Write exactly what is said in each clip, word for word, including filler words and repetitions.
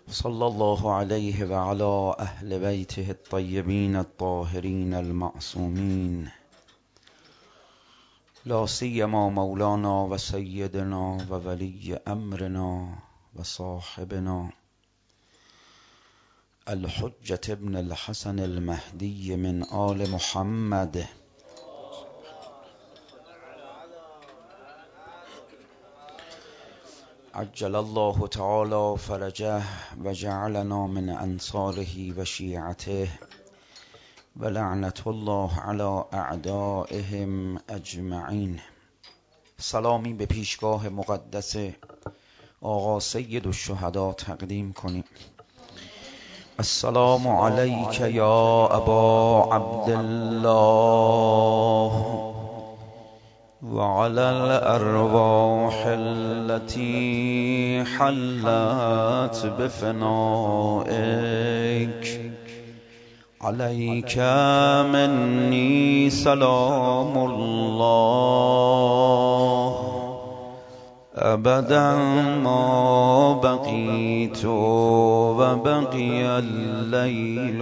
صلى الله عليه وعلى أهل بيته الطيبين الطاهرين المعصومين، لا سيما مولانا وسيدنا وولي أمرنا وصاحبنا الحجة ابن الحسن المهدي من آل محمد عجل الله تعالى فرجه وجعلنا من أنصاره وشيعته، ولعنة الله على أعدائهم أجمعین. سلامی به پیشگاه مقدس آقا سید الشهدا تقدیم کنیم. السلام علیک یا ابا عبدالله وعلى الأرواح التي حلت بفنائك، عليك مني سلام الله أبدا ما بقيت وبقي الليل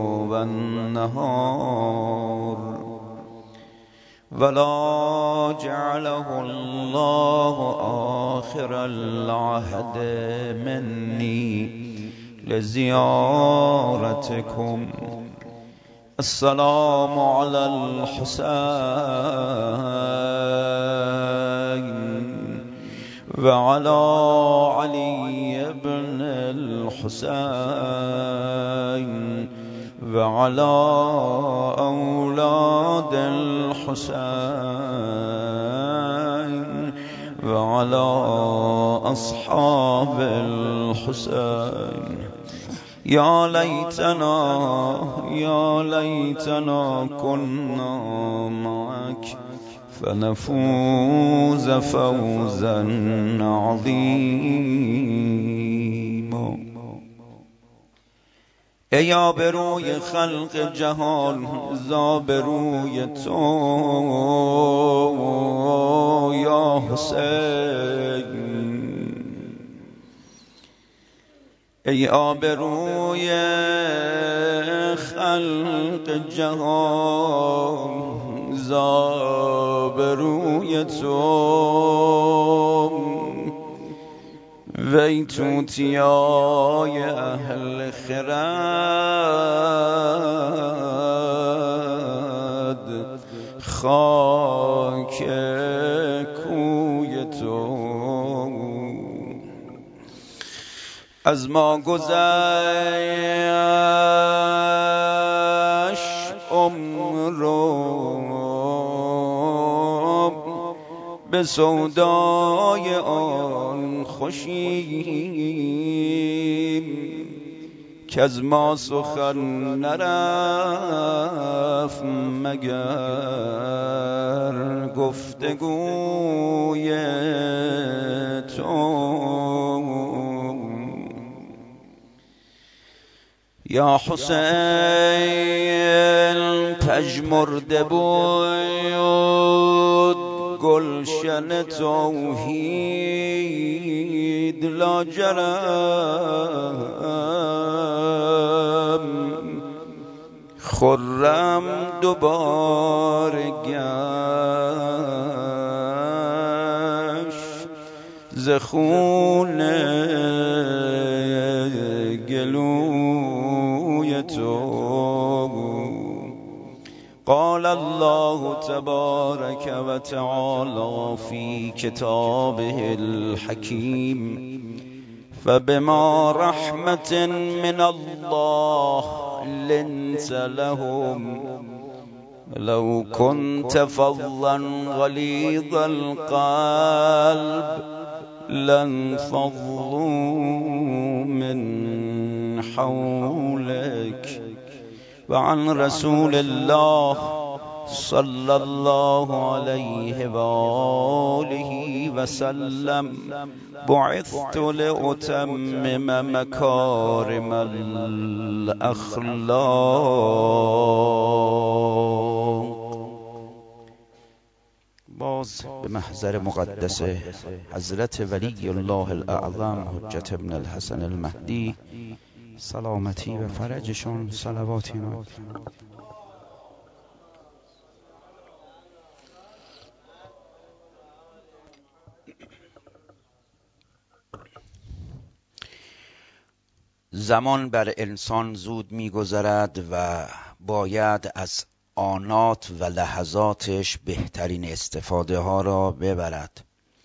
والنهار، ولا جعله الله آخر العهد مني لزيارتكم. السلام على الحسين وعلى علي بن الحسين وعلى أولاد الحسين وعلى أصحاب الحسين. يا ليتنا يا ليتنا كنا معك فنفوز فوزا عظيما. ای آبروی خلق جهان زابروی تو یا حسین، ای آبروی خلق جهان زابروی تو، وی توتیای اهل خرد خاک کوی تو. از ما گذشت عمر به سودای آن خوشیم که از ما سخن نرفت مگر گفتگوی تو. یا حسین پژمرده بود گلشن توحید، لاجرم خرم دوباره گشت ز خون گلوی تو. قال الله تبارك وتعالى في كتابه الحكيم فبما رحمة من الله لنت لهم لو كنت فظا غليظ القلب لانفضوا من حولك. وعن رسول الله صلى الله عليه وآله وسلم بعثت لأتمم مكارم الأخلاق. با باز به محضر مقدس حضرت ولی الله الاعظم حجت ابن الحسن المهدی سلامتی و فرجشون صلواتی ناد. زمان بر انسان زود می‌گذرد و باید از آنات و لحظاتش بهترین استفاده ها را ببرد.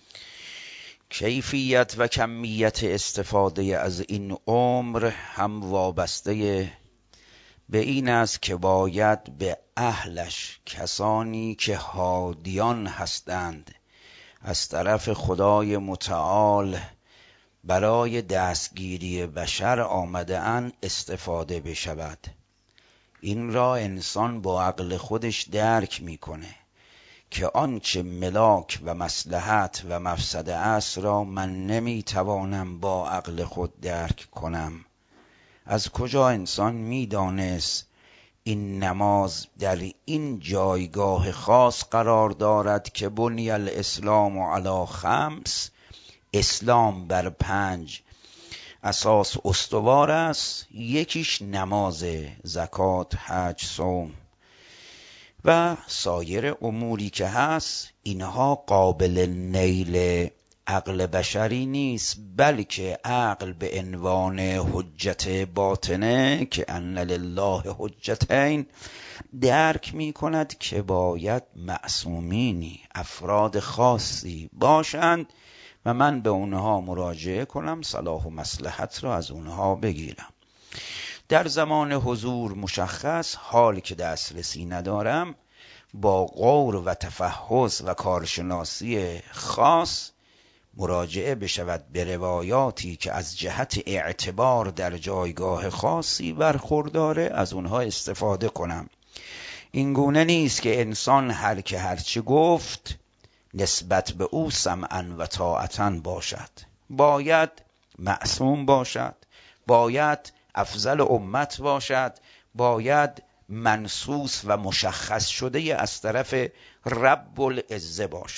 کیفیت و کمیت استفاده از این عمر هم وابسته به این است که باید به اهلش، کسانی که هادیان هستند از طرف خدای متعال برای دستگیری بشر آمده اند استفاده بشود. این را انسان با عقل خودش درک میکنه که آنچه ملاک و مصلحت و مفسده است را من نمیتوانم با عقل خود درک کنم. از کجا انسان میدانست این نماز در این جایگاه خاص قرار دارد که بنی الاسلام علی خمس، اسلام بر پنج اساس استوار است، یکیش نماز، زکات، حج، صوم و سایر اموری که هست. اینها قابل نیل عقل بشری نیست، بلکه عقل به عنوان حجت باطنه که ان لله حجتین درک می کند که باید معصومینی، افراد خاصی باشند و من به اونها مراجعه کنم، صلاح و مصلحت را از اونها بگیرم. در زمان حضور مشخص، حال که دسترسی ندارم، با غور و تفحص و کارشناسی خاص مراجعه بشود به روایاتی که از جهت اعتبار در جایگاه خاصی برخورداره، از اونها استفاده کنم. این گونه نیست که انسان هر که هرچی گفت نسبت به او سمعا و طاعتا باشد. باید معصوم باشد، باید افضل امت باشد، باید منصوص و مشخص شده از طرف رب العزه باشد.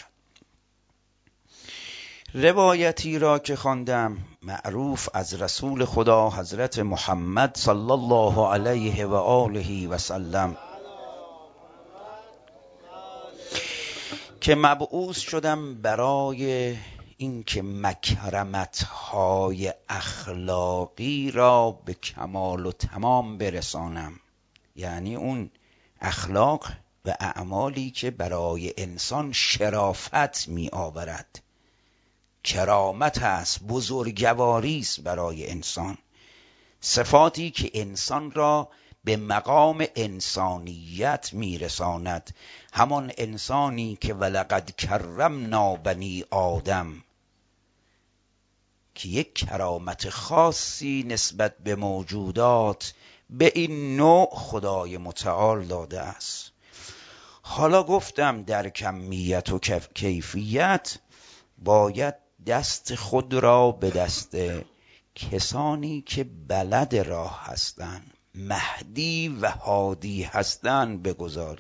روایتی را که خواندم معروف از رسول خدا حضرت محمد صلی الله علیه و آله و سلم که مبعوث شدم برای اینکه مکرمت‌های اخلاقی را به کمال و تمام برسانم، یعنی اون اخلاق و اعمالی که برای انسان شرافت می آورد، کرامت است، بزرگواری است برای انسان، صفاتی که انسان را به مقام انسانیت میرساند، همان انسانی که ولقد کرمنا بنی آدم، که یک کرامت خاصی نسبت به موجودات به این نوع خدای متعال داده است. حالا گفتم در کمیت و کیفیت باید دست خود را به دست کسانی که بلد راه هستند، مهدی و هادی هستند بگذاری.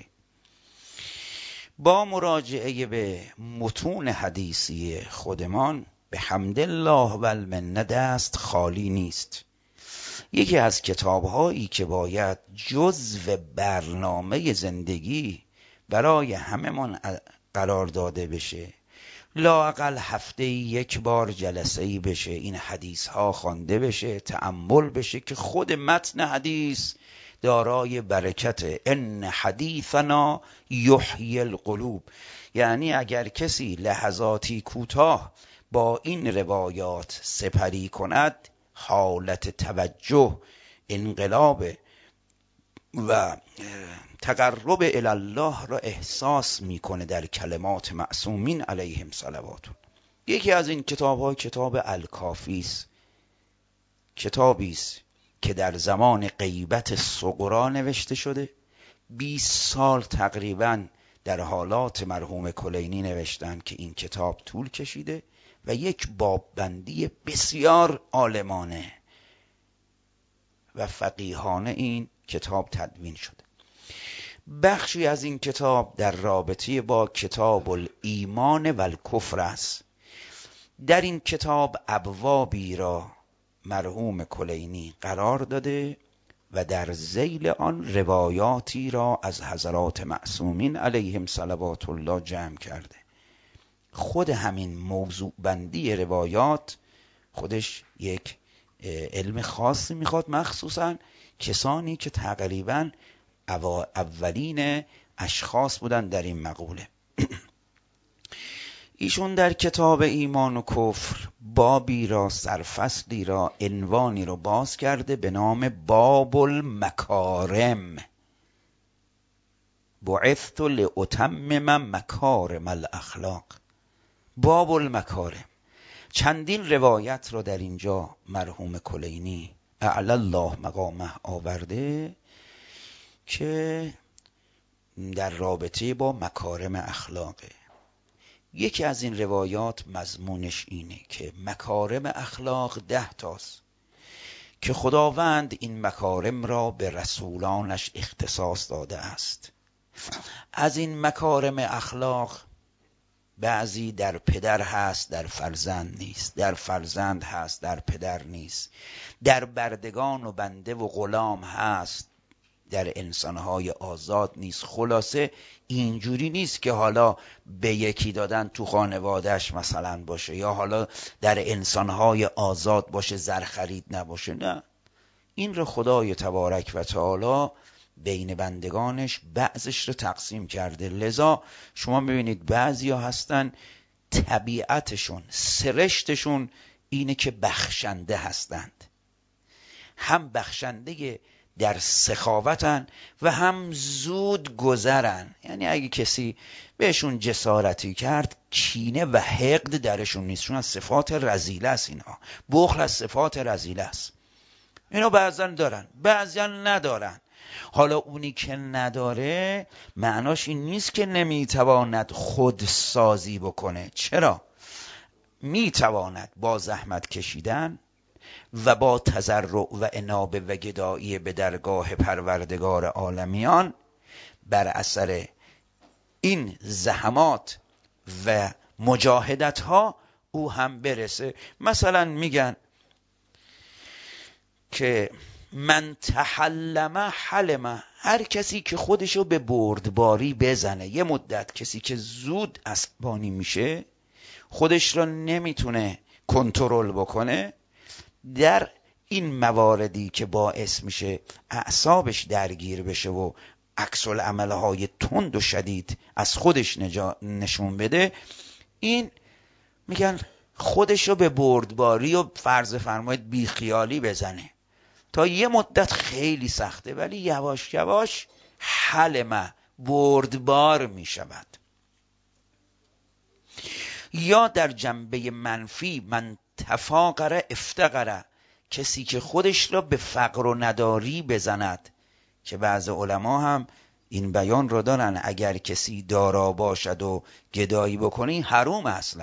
با مراجعه به متون حدیثی خودمان به حمدالله و المنه دست خالی نیست. یکی از کتاب‌هایی که باید جزو برنامه زندگی برای همه‌مان قرار داده بشه، لااقل هفته یک بار جلسه‌ای بشه، این حدیث ها خوانده بشه، تأمل بشه که خود متن حدیث دارای برکت ان حدیثنا یحیی القلوب، یعنی اگر کسی لحظاتی کوتاه با این روایات سپری کند، حالت توجه، انقلاب و تقرب الی الله را احساس میکنه در کلمات معصومین علیهم صلوات. یکی از این کتاب ها کتاب الکافی است، کتابی است که در زمان غیبت صغرا نوشته شده. بیست سال تقریبا در حالات مرحوم کلینی نوشتن که این کتاب طول کشیده و یک باببندی بسیار عالمانه و فقیهانه این کتاب تدوین شده. بخشی از این کتاب در رابطه با کتاب الایمان و الکفر است. در این کتاب ابوابی را مرحوم کلینی قرار داده و در ذیل آن روایاتی را از حضرات معصومین علیهم صلوات الله جمع کرده. خود همین موضوع بندی روایات خودش یک علم خاصی میخواد، مخصوصا کسانی که تقریبا اولین اشخاص بودن در این مقوله. ایشون در کتاب ایمان و کفر بابی را، سرفصلی را، عنوانی را باز کرده به نام باب المکارم. بعثت لاتمم مکارم الاخلاق. باب المکارم. چندین روایت را در اینجا مرحوم کلینی اعلی الله مقامه آورده که در رابطه با مکارم اخلاقه. یکی از این روایات مضمونش اینه که مکارم اخلاق ده تاست که خداوند این مکارم را به رسولانش اختصاص داده است. از این مکارم اخلاق بعضی در پدر هست، در فرزند نیست، در فرزند هست، در پدر نیست، در بردگان و بنده و غلام هست، در انسانهای آزاد نیست. خلاصه اینجوری نیست که حالا به یکی دادن تو خانوادهش مثلا باشه، یا حالا در انسانهای آزاد باشه زر خرید نباشه. نه، این رو خدای تبارک و تعالی بین بندگانش بعضش رو تقسیم کرده. لذا شما ببینید بعضی ها هستن طبیعتشون، سرشتشون اینه که بخشنده هستند، هم بخشنده در سخاوتن و هم زود گذرن. یعنی اگه کسی بهشون جسارتی کرد کینه و حقد درشون نیست، چون از صفات رذیله است. اینا بخل از صفات رذیله است. اینا بعضن دارن، بعضن ندارن. حالا اونی که نداره معناش این نیست که نمیتواند خود سازی بکنه. چرا؟ میتواند با زحمت کشیدن و با تضرع و انابه و گدایی به درگاه پروردگار عالمیان بر اثر این زحمات و مجاهدت ها او هم برسه. مثلا میگن که من تحلم حلم، هر کسی که خودشو به بردباری بزنه. یه مدت کسی که زود عصبانی میشه، خودش را نمیتونه کنترل بکنه، در این مواردی که باعث میشه اعصابش درگیر بشه و عکس العملهای تند و شدید از خودش نشون بده، این میگن خودش رو به بردباری و فرض فرمایید بیخیالی بزنه. تا یه مدت خیلی سخته، ولی یواش یواش حلمه، بردبار میشود. یا در جنبه منفی من تفاقر افتقره، کسی که خودش را به فقر و نداری بزند، که بعض علما هم این بیان رو دارن اگر کسی دارا باشد و گدایی بکنی حروم اصلا.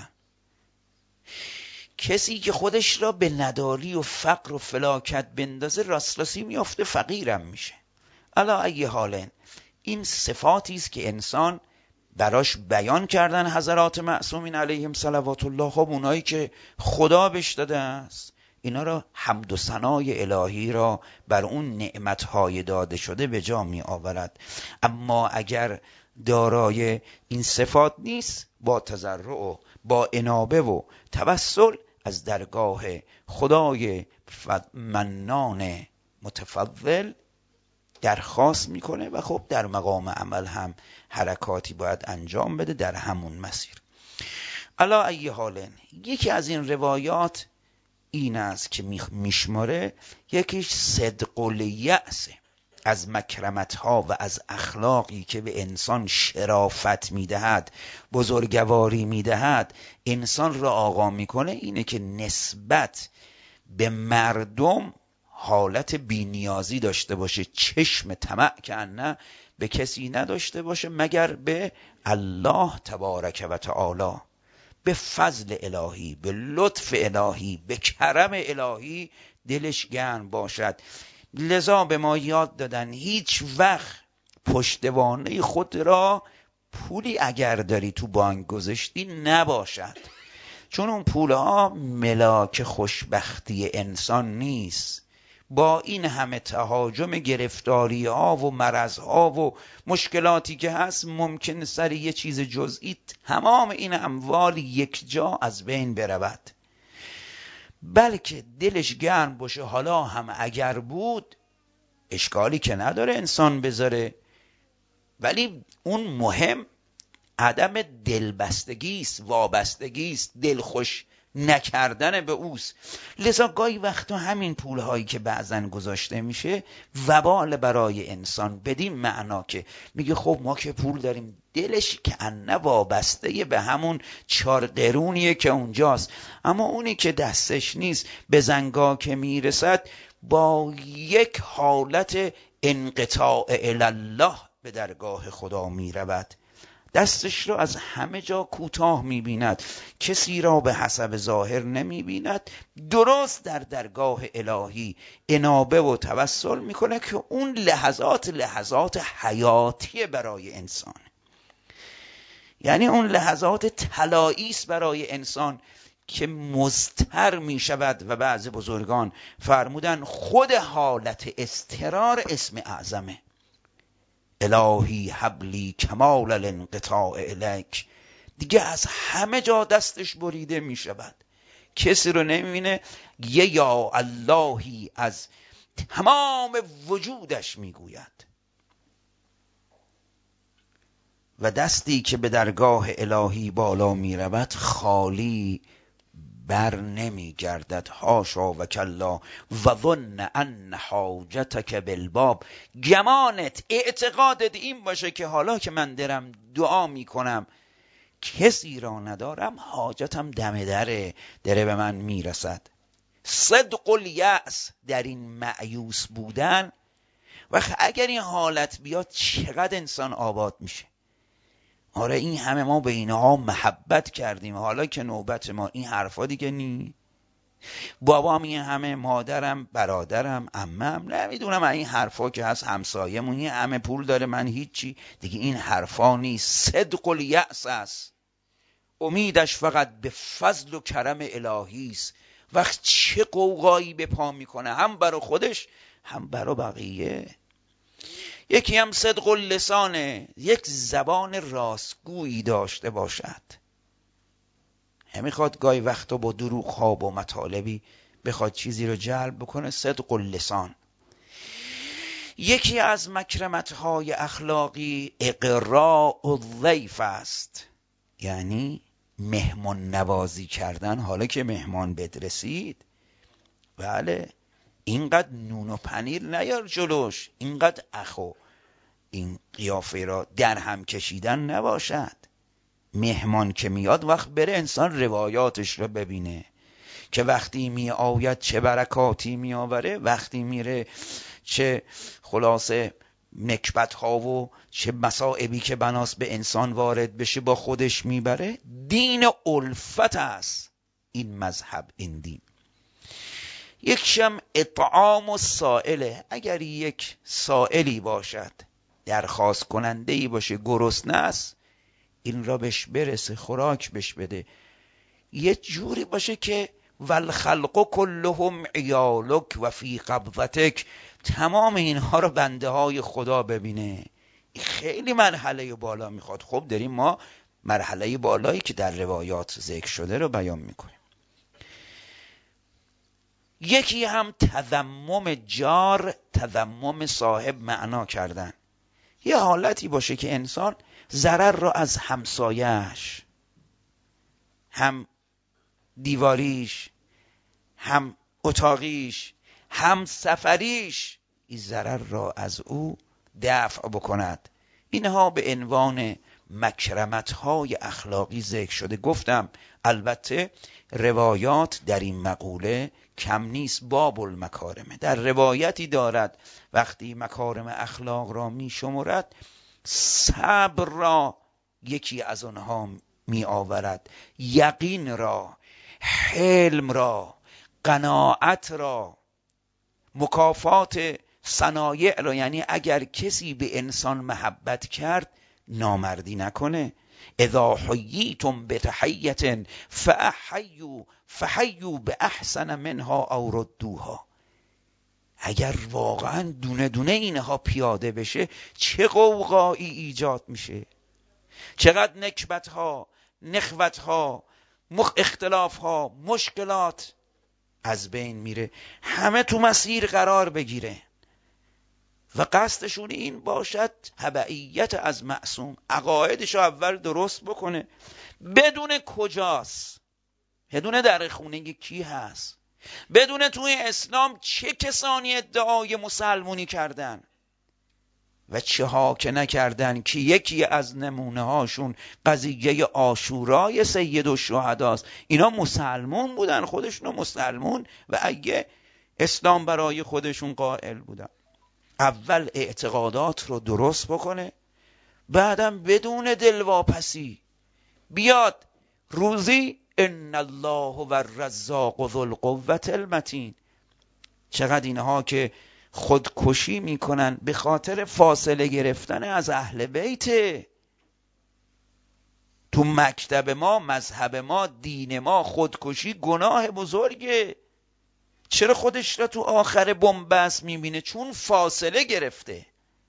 کسی که خودش را به نداری و فقر و فلاکت بندازه راستلاسی میافته فقیرم میشه. علا ای حالن این صفاتی است که انسان براش بیان کردن حضرات معصومین علیهم صلوات الله. خب اونایی که خدا بهش داده است، اینا را حمد و ثنای الهی را بر اون نعمتهای داده شده به جا می آورد. اما اگر دارای این صفات نیست، با تضرع و با انابه و توسل از درگاه خدای منان متفضل درخواست میکنه و خب در مقام عمل هم حرکاتی باید انجام بده در همون مسیر. علا ای حالن یکی از این روایات این است که میشماره، یکیش صدق الیأس، از مکرمتها و از اخلاقی که به انسان شرافت میدهد، بزرگواری میدهد، انسان را آقا میکنه، اینه که نسبت به مردم حالت بینیازی داشته باشه، چشم طمع که نه به کسی نداشته باشه مگر به الله تبارک و تعالی، به فضل الهی، به لطف الهی، به کرم الهی دلش گرم باشد. لذا به ما یاد دادن هیچ وقت پشتوانه خود را پولی اگر داری تو بانک گذاشتی نباشد، چون اون پولها ملاک خوشبختی انسان نیست. با این همه تهاجم گرفتاری ها و مرض ها و مشکلاتی که هست ممکن سر یه چیز جزئی تمام این اموال یک جا از بین برود. بلکه دلش گرم باشه حالا هم اگر بود اشکالی که نداره انسان بذاره، ولی اون مهم عدم دلبستگی است، وابستگی است، دلخوش نکردن به اوست. لذا گاهی وقتا همین پولهایی که بعضن گذاشته میشه وبال برای انسان، بدین معنا که میگه خب ما که پول داریم، دلش که انه وابسته به همون چار قرونیه که اونجاست، اما اونی که دستش نیست به زنگا که میرسد با یک حالت انقطاع الله به درگاه خدا میرود، دستش را از همه جا کوتاه می‌بیند، کسی را به حسب ظاهر نمی‌بیند، درست در درگاه الهی انابه و توسل میکنه که اون لحظات لحظات حیاتی برای انسان، یعنی اون لحظات طلایی است برای انسان که مضطر می شود. و بعضی بزرگان فرمودن خود حالت اضطرار اسم اعظمه. الهی حبلی کمال الانقطاع الیک، دیگه از همه جا دستش بریده می شود، کسی رو نمیبینه، یه یا اللهی از تمام وجودش می گوید و دستی که به درگاه الهی بالا می رود خالی بر نمی گردد. حاشا و کلا و ظن ان حاجتک بالباب، گمانت اعتقادت این باشه که حالا که من درم دعا می کنم کسی را ندارم، حاجتم دم دره دره به من می رسد. صدق الیأس در این مایوس بودن، و اگر این حالت بیاد چقدر انسان آباد میشه. آره این همه ما به اینها محبت کردیم، حالا که نوبت ما این حرفا دیگه نی. بابام این همه، مادرم، برادرم، عمم، نمیدونم این حرفا که هست، همسایه‌مون این همه پول داره من هیچی، دیگه این حرفا نیست. صدق الیأس است، امیدش فقط به فضل و کرم الهی است. وقت چه قوقایی به پا میکنه، هم برای خودش هم برای بقیه. یکی هم صدق اللسانه، یک زبان راستگویی داشته باشد. نمیخواد گاهی وقتا با دروغ ها و مطالبی بخواد چیزی رو جلب بکنه. صدق اللسان. یکی از مکرمت های اخلاقی اقراء الضیف است، یعنی مهمان نوازی کردن. حالا که مهمان بدرسید، بله اینقدر نون و پنیر نیار جلوش، اینقدر اخو این قیافه را در هم کشیدن نباشد. مهمان که میاد وقت بره انسان روایاتش رو ببینه که وقتی می آید چه برکاتی می آوره، وقتی میره چه خلاصه نکبت ها و چه مصائبی که بناس به انسان وارد بشه با خودش میبره. دین الفت است این مذهب، این دین. یکشم اطعام و سائله، اگر یک سائلی باشد، درخواست کننده ای باشه، گرسنه است، این را بهش برسه، خوراک بهش بده. یه جوری باشه که والخلق کلهم عیالک و فی قبضتک، تمام اینها رو بنده های خدا ببینه. خیلی مرحله بالا میخواد. خب داریم ما مرحله بالایی که در روایات ذکر شده رو بیان میکنیم. یکی هم تذمم جار، تذمم صاحب معنا کردن. یه حالتی باشه که انسان ضرر را از همسایه‌اش، هم دیواریش، هم اتاقیش، هم سفریش، این ضرر را از او دفع بکند. اینها به عنوان مکرمت‌های اخلاقی ذکر شده. گفتم البته روایات در این مقوله کم نیست. باب المکارمه در روایتی دارد وقتی مکارم اخلاق را می شمرد، صبر را یکی از آنها می آورد، یقین را، حلم را، قناعت را، مکافات صنایع رو، یعنی اگر کسی به انسان محبت کرد نامردی نکنه. اذا حییتم بتحیة فاحیوا فحیوا باحسن منها او ردوها. اگر واقعا دونه دونه اینها پیاده بشه چه قوقایی ایجاد میشه، چقدر نکبت ها، نخوت ها، مخ اختلاف ها، مشکلات از بین میره، همه تو مسیر قرار بگیره و قصدشون این باشد تبعیت از معصوم. عقایدشو اول درست بکنه، بدون کجاست، بدون در خونه کی هست، بدون توی اسلام چه کسانی ادعای مسلمونی کردن و چه ها که نکردن، که یکی از نمونه هاشون قضیه عاشورای سید الشهداست. اینا مسلمون بودن، خودشونو مسلمون و اگه اسلام برای خودشون قائل بودن. اول اعتقادات رو درست بکنه، بعدم بدون دلواپسی بیاد روزی ان الله و الرزاق ذو القوة المتین. چقدر اینها که خودکشی میکنن به خاطر فاصله گرفتن از اهل بیت. تو مکتب ما، مذهب ما، دین ما خودکشی گناه بزرگه. چرا خودش را تو آخر بنبست میبینه؟ چون فاصله گرفته.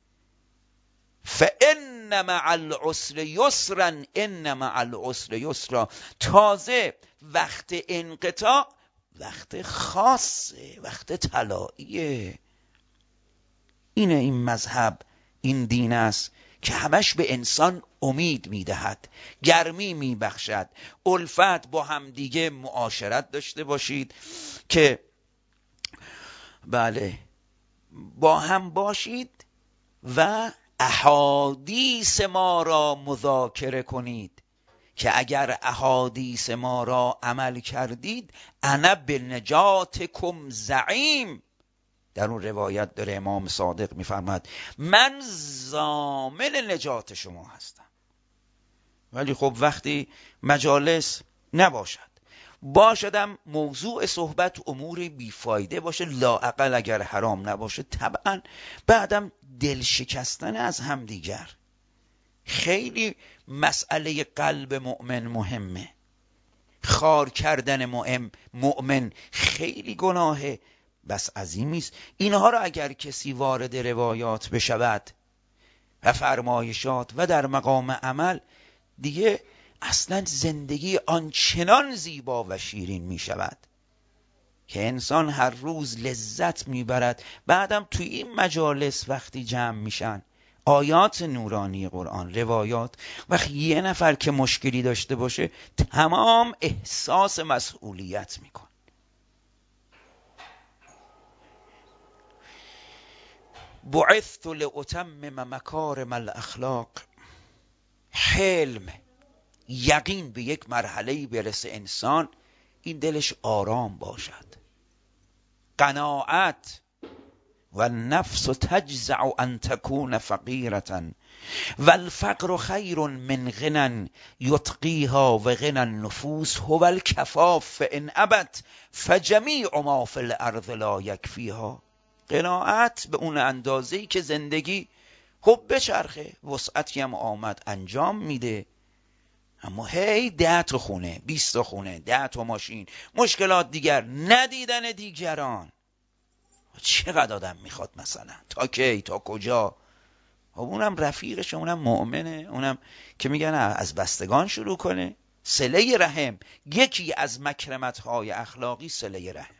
فان مع العسر یسرا ان مع العسر یسرا. تازه وقت انقطاع وقت خاصه، وقت طلاییه. اینه این مذهب، این دین است که همش به انسان امید میدهد، گرمی میبخشد، الفت با هم دیگه معاشرت داشته باشید که بله با هم باشید و احادیث ما را مذاکره کنید که اگر احادیث ما را عمل کردید انا بنجاتکم زعیم. در اون روایت داره امام صادق میفرماد من ضامن نجات شما هستم. ولی خب وقتی مجالس نباشد، باشدم موضوع صحبت امور بیفایده باشه، لااقل اگر حرام نباشه، طبعا بعدم دل شکستن از هم دیگر. خیلی مسئله قلب مؤمن مهمه. خار کردن مؤمن مؤمن خیلی گناهه، بس عظیمی است. اینها را اگر کسی وارد روایات بشود و فرمایشات و در مقام عمل، دیگه اصلا زندگی آنچنان زیبا و شیرین می شود که انسان هر روز لذت می برد. بعدم توی این مجالس وقتی جمع میشن آیات نورانی قرآن، روایات، وقتی یه نفر که مشکلی داشته باشه تمام احساس مسئولیت میکن. بعثت لأتمم مکارم الاخلاق. حلم، یقین به یک مرحله‌ای برسه انسان این دلش آرام باشد. قناعت و نفس تجزع ان تكون فقیرة و الفقر خیر من غنى یتقیها و غنى النفوس هو الکفاف فان ابت فجمیع ما فی الارض لا یکفیها. قناعت به اون اندازه‌ای که زندگی خب بچرخه، وسعتی هم آمد انجام میده، اما هی ده تا خونه، بیست تا خونه، ده تا ماشین، مشکلات دیگر، ندیدن دیگران. چقدر آدم میخواد مثلا؟ تا کی؟ تا کجا؟ اونم رفیقش، اونم مؤمنه، اونم که میگن از بستگان شروع کنه. صله رحم یکی از مکرمت‌های اخلاقی صله رحم.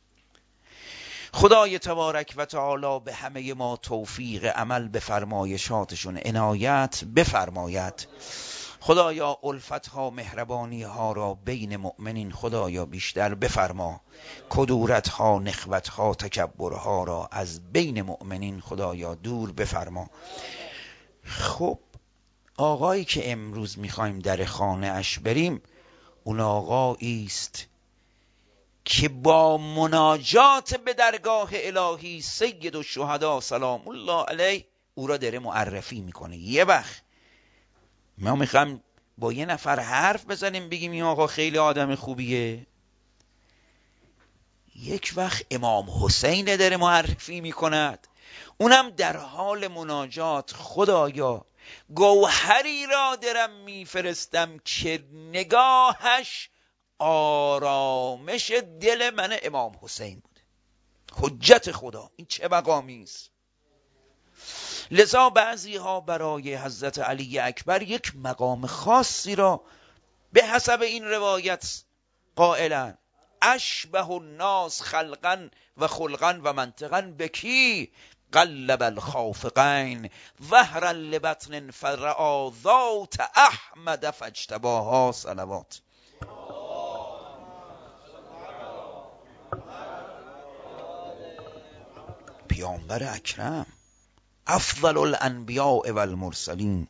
خدای تبارک و تعالی به همه ما توفیق عمل به فرمایشاتشون عنایت بفرماید. خدایا الفتها مهربانی ها را بین مؤمنین خدایا بیشتر بفرما. کدورتها نخوتها تکبرها را از بین مؤمنین خدایا دور بفرما. خب آقایی که امروز میخوایم در خانه اش بریم، اون آقایی است که با مناجات به درگاه الهی سید الشهدا سلام الله علیه او را داره معرفی میکنه. یه وقت ما میخوایم با یه نفر حرف بزنیم بگیم این آقا خیلی آدم خوبیه، یک وقت امام حسین داره معرفی میکند اونم در حال مناجات، خدایا گوهری را درم میفرستم که نگاهش آرامش دل من امام حسین بوده. حجت خدا، این چه مقامی است. لذا بعضی ها برای حضرت علی اکبر یک مقام خاصی را به حسب این روایت قائلن. اشبه الناس خلقا و خلقا و منطقا بکی قلب الخافقین وهرا لبطن فرعا ذات احمد فاجتباها صلوات. پیامبر اکرم افضل الانبیاء و المرسلین،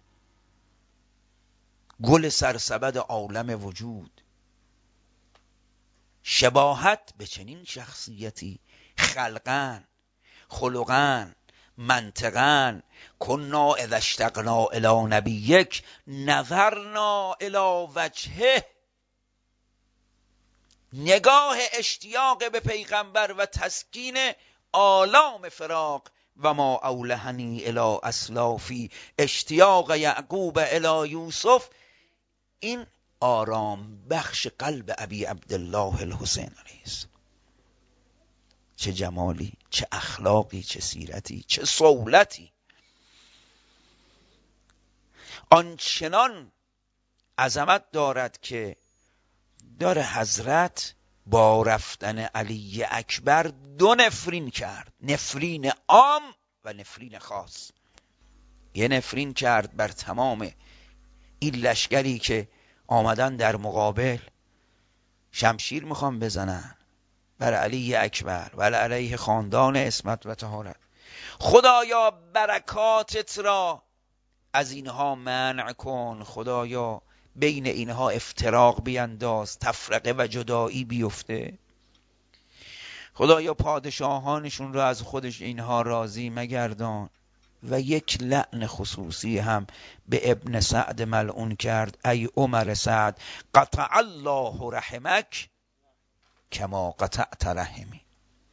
گل سرسبد عالم وجود، شباهت به چنین شخصیتی خلقن خلقن منطقن کنا اذا اشتقنا الی نبیک نظرنا الی وجهه. نگاه اشتیاق به پیغمبر و تسکین آلام فراق و ما اولهنی الی اسلافی اشتیاق یعقوب الی یوسف، این آرام بخش قلب ابی عبدالله الحسین علیه السلام. چه جمالی، چه اخلاقی، چه سیرتی، چه صولتی. آنچنان عظمت دارد که داره حضرت با رفتن علی اکبر دو نفرین کرد، نفرین عام و نفرین خاص. یه نفرین کرد بر تمام این لشکری که آمدن در مقابل شمشیر میخوان بزنن بر علی اکبر و علیه خاندان عصمت و طهارت. خدایا برکاتت را از اینها منع کن، خدایا بین اینها افتراق بینداز، تفرقه و جدایی بیفته، خدایا پادشاهانشون را از خودش اینها راضی مگردان. و یک لعن خصوصی هم به ابن سعد ملعون کرد: ای عمر سعد قطع الله رحمک کما قطعت رحمی.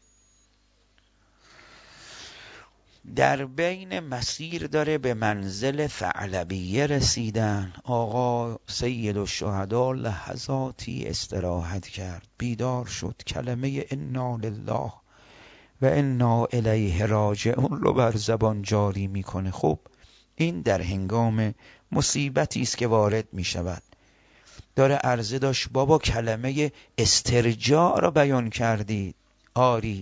در بین مسیر داره به منزل ثعلبیه رسیدن. آقا سید الشهدا لحظاتی استراحت کرد، بیدار شد، کلمه انا لله و انا الیه راجعون رو بر زبان جاری میکنه. خب این در هنگام مصیبتی است که وارد میشود. داره عرضه داشت بابا کلمه استرجاع را بیان کردید. آری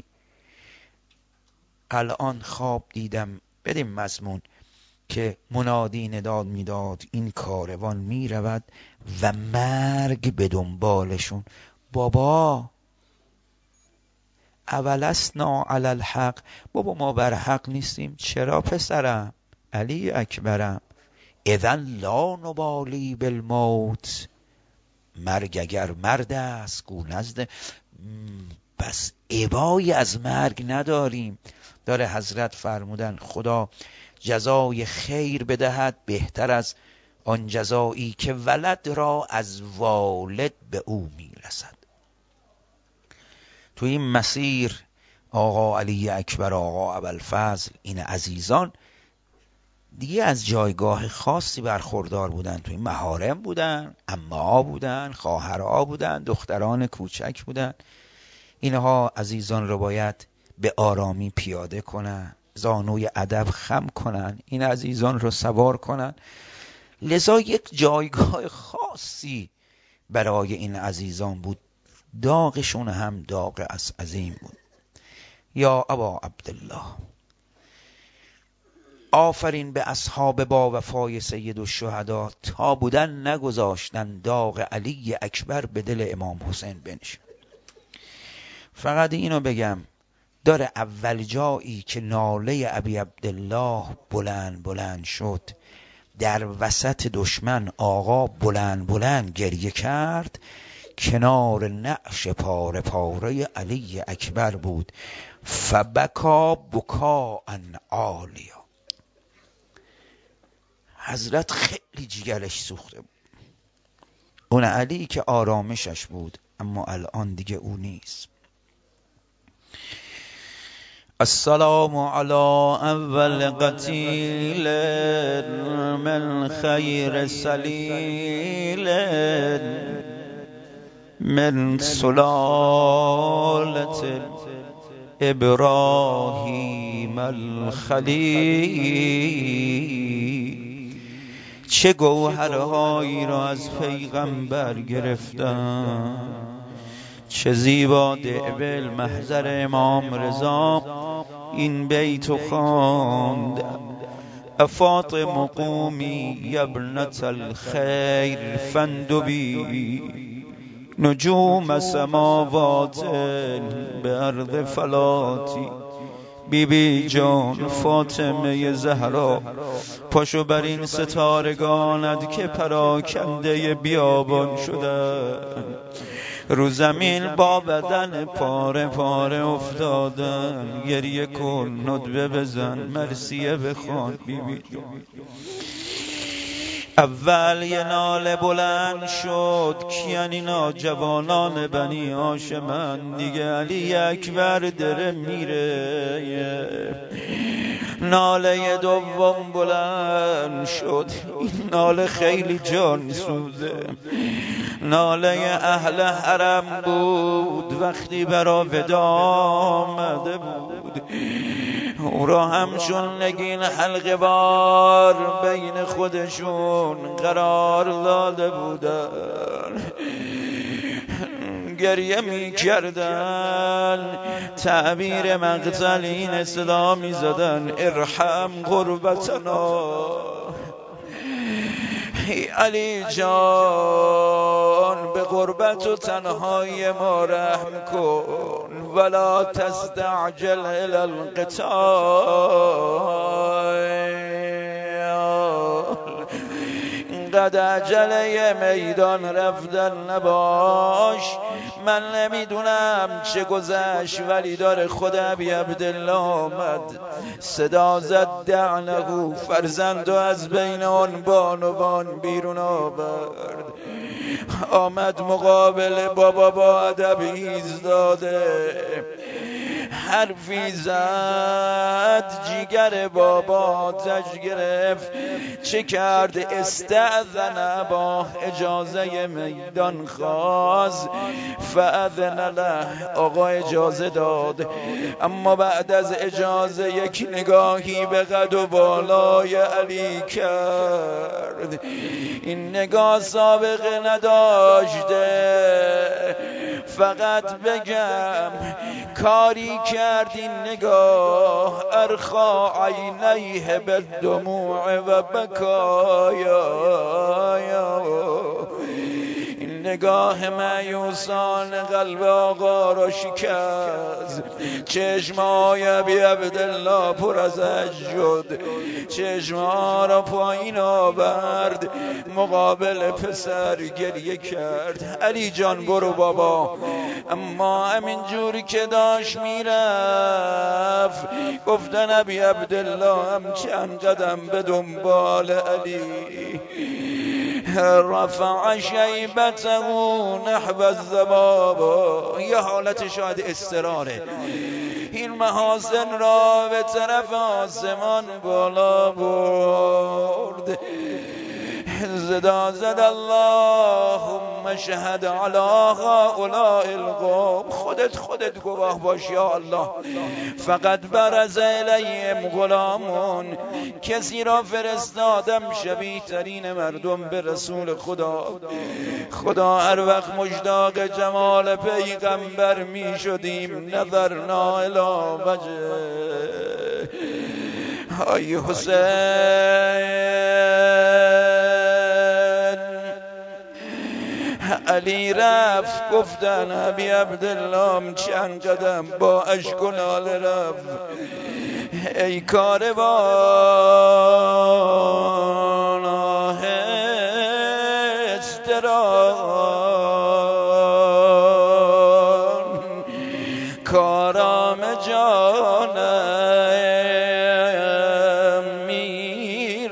الان خواب دیدم، بدیم مضمون که منادی نداد میداد این کاروان میرود و مرگ به دنبالشون. بابا اولسنا علی الحق، بابا ما بر حق نیستیم؟ چرا پسرم؟ علی اکبرم. اذن لا نبالی بالموت، مرگ اگر مرد است گو نزد، پس ابایی از مرگ نداریم. داره حضرت فرمودن خدا جزای خیر بدهد بهتر از آن جزایی که ولد را از والد به او میرسد. تو این مسیر آقا علی اکبر، آقا ابوالفضل، این عزیزان دیگه از جایگاه خاصی برخوردار بودن. تو این محارم بودن، عمه‌ها بودن، خواهرها بودن، دختران کوچک بودن. اینها عزیزان رو باید به آرامی پیاده کنن، زانوی ادب خم کنن، این عزیزان رو سوار کنن. لذا یک جایگاه خاصی برای این عزیزان بود. داغشون هم داغ از عظیم بود. یا ابا عبدالله، آفرین به اصحاب با وفای سید الشهدا تا بودن نگذاشتن داغ علی اکبر به دل امام حسین بنشین. فقط اینو بگم، داره اول جایی که ناله ابی عبدالله بلند بلند شد، در وسط دشمن آقا بلند بلند گریه کرد، کنار نعش پاره پاره علی اکبر بود. فبکا بکا ان عالیا. حضرت خیلی جگرش سوخته بود. اون علی که آرامشش بود، اما الان دیگه او نیست. السلام على اول قتیل من خیر سلیل من سلالة ابراهیم الخلیل. چه گوهرهایی را از پیغمبر گرفتم، چه زیبا دعوه محضر امام رضا این بیتو خواند: افاطم قومی یبنت الخیر فندبی نجوم سماوات به ارض فلاتی. بی بی جان فاطمه زهرا، پاشو بر این ستارگانت که پراکنده بیابان شده، رو زمین با بدن پاره پاره افتادن. گریه کن، ندبه بزن، مرسیه بخوان. بی بی جان اول یه ناله بلند شد، کیان اینا؟ جوانان بنی هاشمن دیگه. علی اکبر دره میره. ناله دوم بلند شد، این ناله خیلی جان سوزه، ناله اهل حرم بود. وقتی برا ودا آمده بود، او را همچون نگین حلقه بار بین خودشون قرار داده بودن. گریه می کردن، تعبیر مقتل این صدا می زدن: ارحم غربتنا. علی جان به غربت و تنهایی ما رحم کن، ولا تستعجل الی القتال. قد عجله میدان رفتن نباش. من نمیدونم چه گذشت، ولی داره خود ابی عبدالله آمد، صدا زد دعنه، فرزند و از بین آن بانوان بیرون آورد. آمد مقابل بابا با ادب ایستاده، حرفی زد، جیگر بابا آتش گرفت. چه کرد؟ استأذن، با اجازه میدان خواست. فاذن له، آقا اجازه داد. اما بعد از اجازه یک نگاهی به قد و بالای علی کرد. این نگاه سابقه نداشته. فقط بگم کاری کرد این نگاه، ارخا عینیه بالدموع و بکایا. این نگاه مایوسان قلب آقا را شکست. چشمای ابی عبدالله پر از اشک شد، چشمها را پایین آورد، مقابل پسر گریه کرد: علی جان برو بابا. اما همین جوری که داشت میرفت، گفتن ابی عبدالله هم چند قدم به دنبال علی. رفع شیبته نحو الذباب. یه حالت شاید اضطراره، این محاسن را به طرف آسمان بالا برد. صدا زد: اللهم شهد علی هؤلاء القوم. خودت خودت گواه باش یا الله. فقط برز الیهم غلامون. کسی را فرستادم شبیه ترین مردم به رسول خدا. خدا هر وقت مشتاق جمال پیغمبر می شدیم، نظرنا الی وجه. ای حسین. علی رفت، گفتن ابی عبدالله چند قدم با اشک و ناله رفت: ای کاروان آهستران، کارام جانم می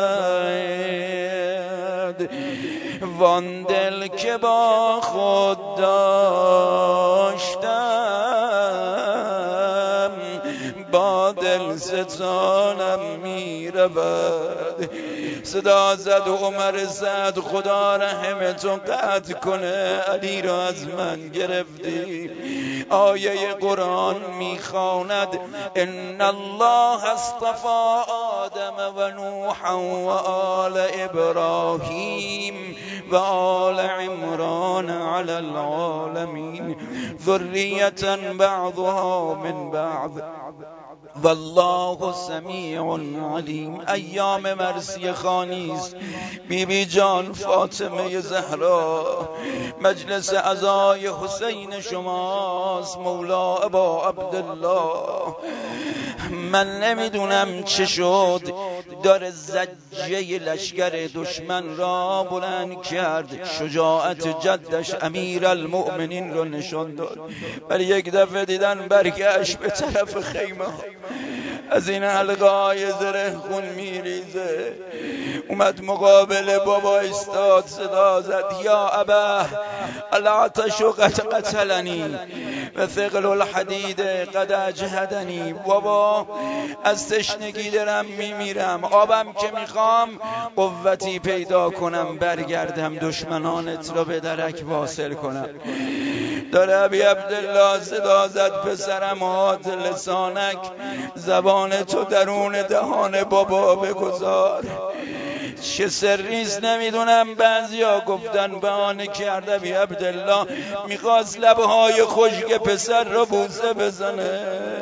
رود. وان دل که با خود داشتم، با دل ستانم می رود. صدا زد عمر زد خدا رحمتو قطع کنه، علی را از من گرفتی. آیه قرآن میخواند ان الله اصطفى آدم و نوحا و آل ابراهیم و آل عمران علی العالمین ذریة بعضها من بعض والله سمیع علیم. ایام مرسی خانیست. بی بی جان فاطمه زهرا مجلس عزای حسین شماست. مولا ابا عبدالله من نمیدونم چه شد، داره زجه لشکر دشمن را بلند کرد، شجاعت جدش امیر المؤمنین رو نشان داد، ولی یک دفعه دیدن برگشت به طرف خیمه. از این حلقه‌های زره خون میریزه. اومد مقابل بابا استاد، صدا زد یا ابا العطش قد قتلنی و ثقل الحدید قد اجهدنی. بابا از تشنگی دارم میمیرم، آبم که میخوام قوتی پیدا کنم برگردم دشمنانت را به درک واصل کنم. داره ابی عبدالله صدا زد پسرم هات لسانک، زبان تو درون دهان بابا بگذار. چه سریست نمیدونم، بعضیا گفتن بهانه کرده ابی عبدالله میخواست لبهای خشک پسر رو بوسه بزنه.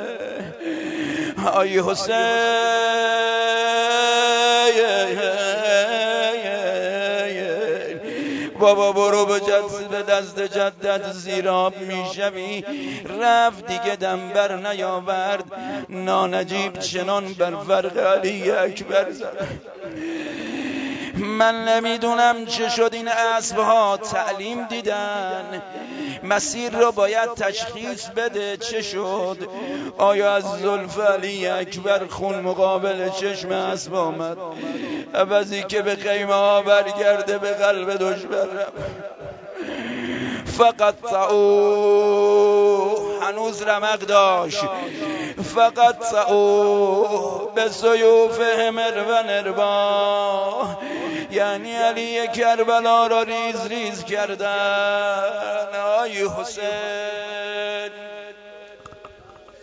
آی حسین بابا برو به جد به دست جدت زیراب میشوی. رفت دیگه دم بر نیاورد، نانجیب چنان بر فرق علی اکبر زد. من نمیدونم چه شد، این اسبها تعلیم دیدن، مسیر رو باید تشخیص بده. چه شد؟ آیا از زلف علی اکبر خون مقابل چشم اسب آمد؟ عوضی که به خیمه ها برگرده به قلب دشمن رفت. فقط تعو هنوز رمق داشت. فقط تعو به سیوفهم و نربا، یعنی علی کربلا را ریز ریز کردن. آی حسین